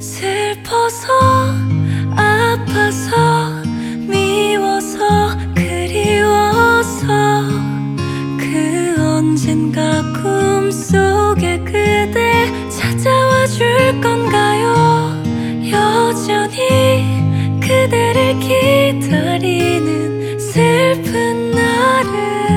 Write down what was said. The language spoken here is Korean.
슬퍼서 아파서 미워서 그리워서 그 언젠가 꿈속에 그대 찾아와 줄 건가요? 여전히 그대를 기다리는 슬픈 나를